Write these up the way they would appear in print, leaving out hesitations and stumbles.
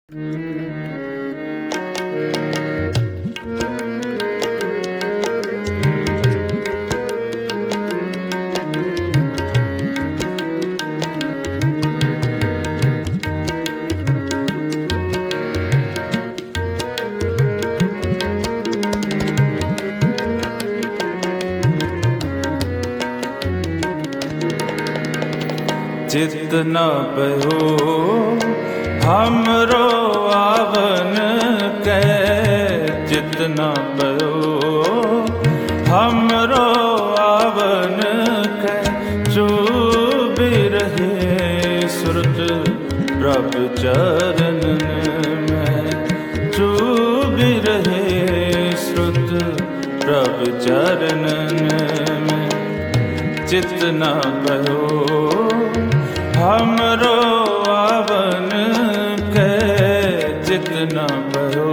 चित न पयो हमरो आवन कै, चित न पयो हमरो आवन कै। चूबी रहे सुरत प्रभ चरणन में, चूबी रहे सुरत प्रभ चरणन में। चित न पयो हमरो आवन कै, चित न पयो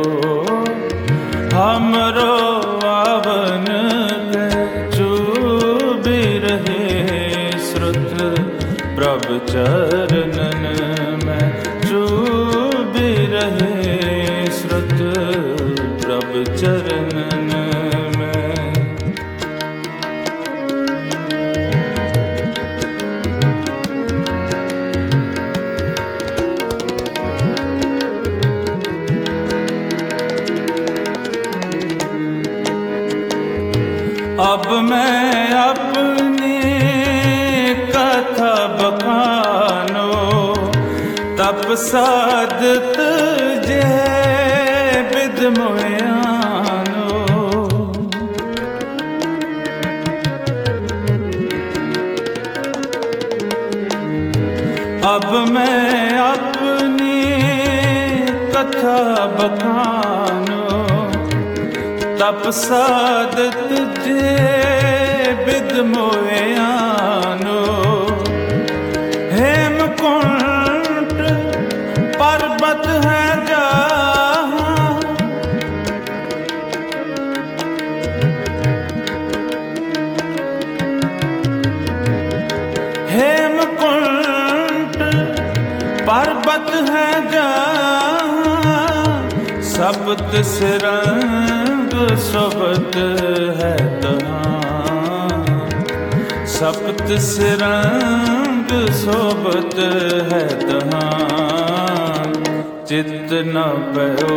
हमरो आवन कै। चूबी रहे श्रुत प्रभ चरणन में, चूबी रहे श्रुत प्रभ चरणन में। अब मैं अपनी कथा बखानो, तप साधत जे बिद मोयानो। अब मैं अपनी कथा बखानो, तप साधत जे बिद मोयानो। हेमकुंट पर्वत है जहाँ, हेमकुंट पर्वत है जहाँ। सप्त सिरंग सोबत है तहाँ, सप्त सिरंग सोबत है तहाँ। चित न पयो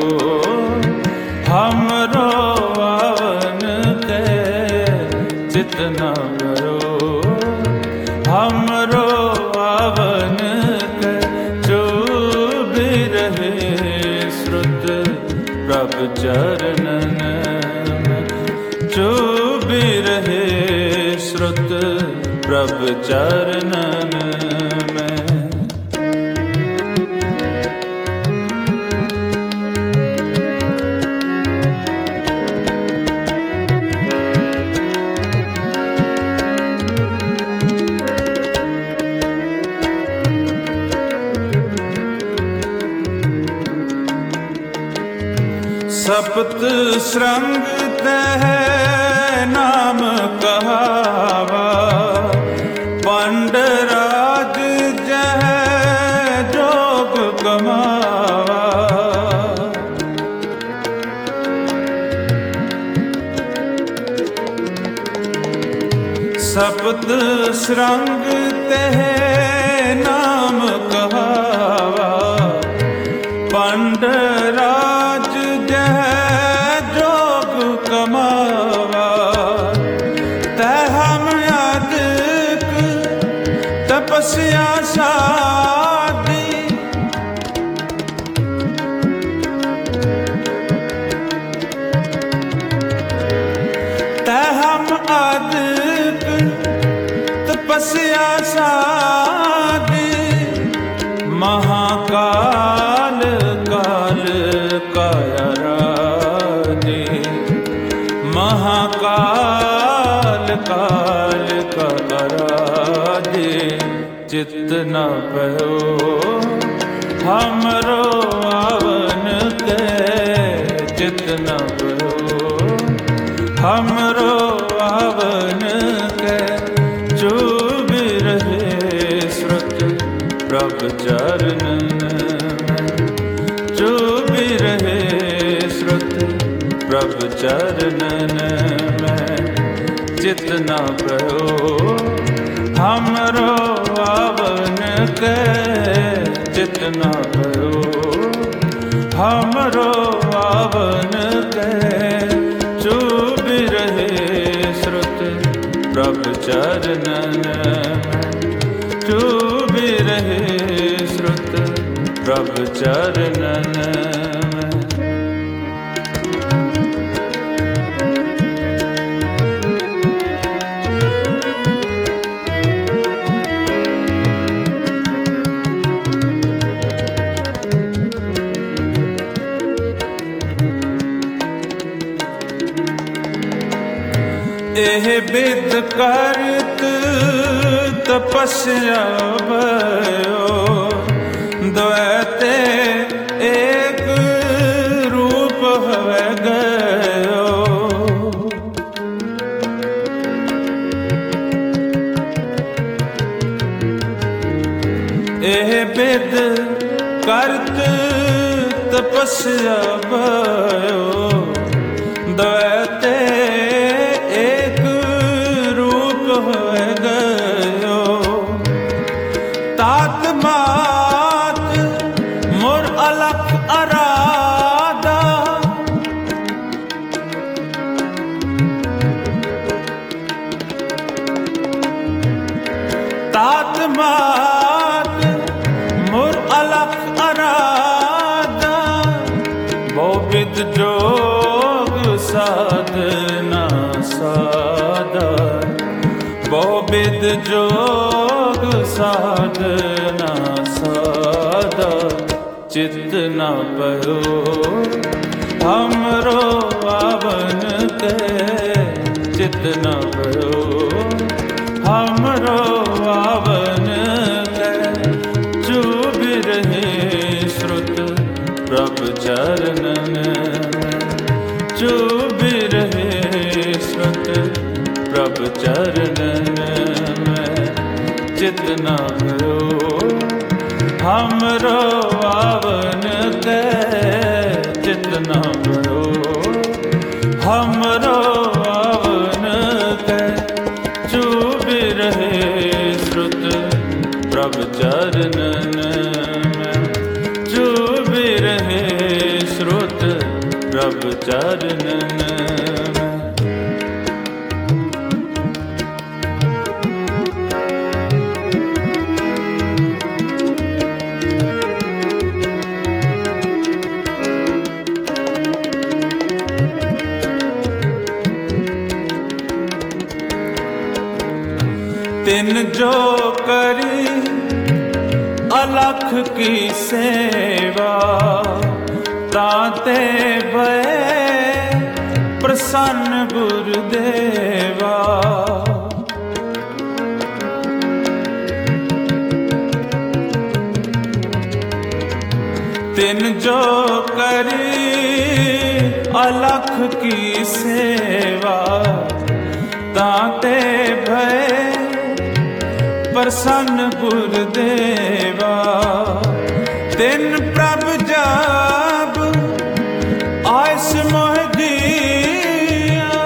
हमरो आवन कै, चित न पयो हमरो आवन कै। चूबी रहे श्रुत प्रभ चरणन में, चूबी रहे श्रुत प्रभ चरणन में। सप्त श्रृंग तह नाम कहावा, पंडराज जह जोग कमावा। सप्त श्रृंग तह नाम कहावा, पंडराज जह जोग कमावा। तह हम अधिक तपस्या साधी, तह हम अधिक तपस्या साधी। महाकाल काल कायराधी, महाकाल काल कायराधी। चित न पयो हमरो आवन कै, चित न पयो हमरो आवन कै। चूबी रहे श्रुत प्रभ चरणन में, प्रभु चरणन में चित न भयो, हमरो आवन के चित न भयो, हमरो आवन के चुभि रहे श्रुत प्रभु चरणन में, चुभि रहे श्रुत प्रभु चरणन में। एह विद करत तपस्या भयो, द्वैते एक रूप है गयो। एह विद करत तपस्या भयो, द्वैते एक रूप है गयो। तात मात मोर अलख अराधा, तात मात मोर अलख अराधा। बहुविध जोग साधना साधा, बहुविध जोग साधना साधा। चित न भयो, हमरो आवन के चित न भयो, हमरो आवन के चुभि रहे श्रुत प्रभु चरणन में, चुभि रहे श्रुत प्रभु चरणन में। चित न भयो, हमरो आवन के चित न भयो, हमरो आवन के चुभि रहे श्रुत प्रभु चरणन में, चुभि रहे श्रुत प्रभु चरणन में। तिन जो करी अलख की सेवा, ताते भय प्रसन्न गुरुदेवा। तिन जो करी अलख की सेवा, ताते भय प्रसन्न गुरुदेवा। तिन प्रभु जब आयस मोह दिया,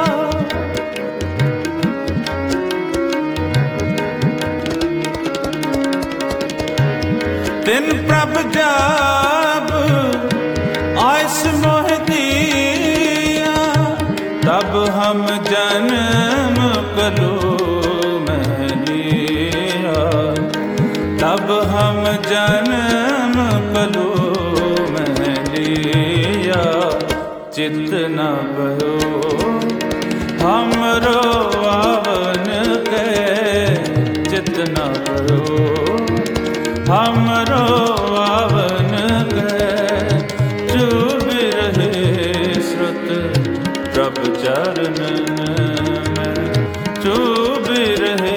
तिन प्रभु जब आयस मोह दिया, तब हम जन्म कलो तब हम जन्म कलो में लिया। चित न भयो, हमरो आवन के चित न भयो, हमरो आवन के चुभि रहे श्रुत प्रभु चरणन में, चुभि रहे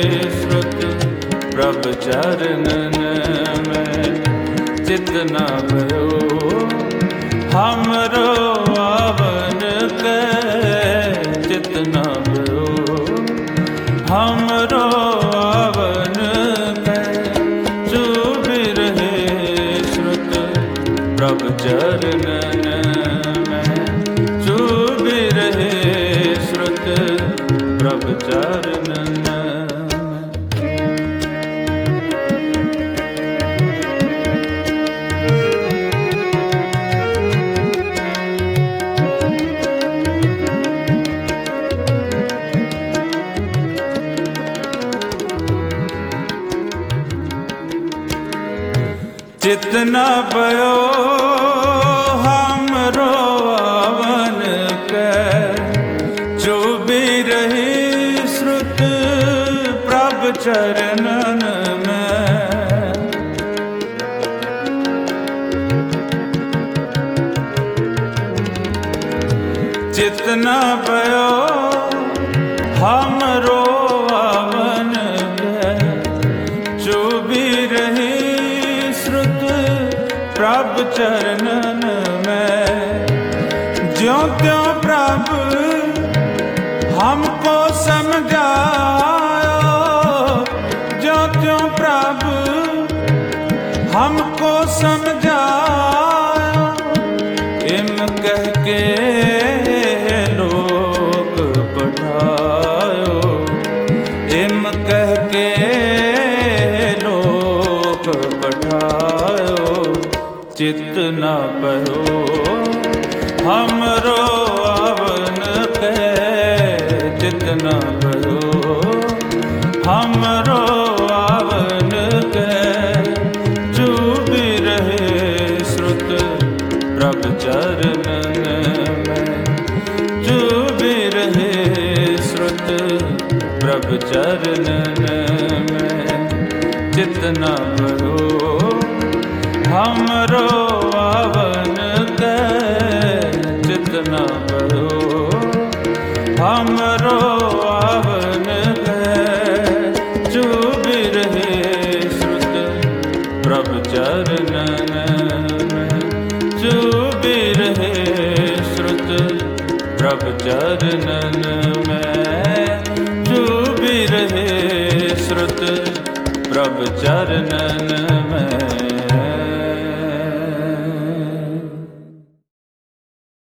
प्रभु चरणन में। चित न भयो, हमरो आवन के चित न भयो, हमरो आवन के चुभि रहे श्रुत प्रभु चरणन में, प्रभ चरणन जितना भयो हमरो आवन के जो भी रही श्रुत प्रभ चरणन में जितना भयो हमरो आवन के जो भी रही प्रभ चरणन में ज्यों त्यों प्रभ हमको समझायो ज्यों त्यों प्रभ हमको समझायो इम कह के लोक पढ़ायो इम कह के लोक पढ़ायो चित न भयो हमरो आवन के चित न भयो हमरो आवन के जो भी रहे श्रुत प्रभ चरणन में जो भी रहे श्रुत प्रभ चरणन में चित न भयो हमरो आवन के चित न भयो हमरो आवन के जो भी रहे श्रुत प्रभ चरणन में जो भी रहे श्रुत प्रभ चरणन में जो भी रहे श्रुत प्रभ चरणन में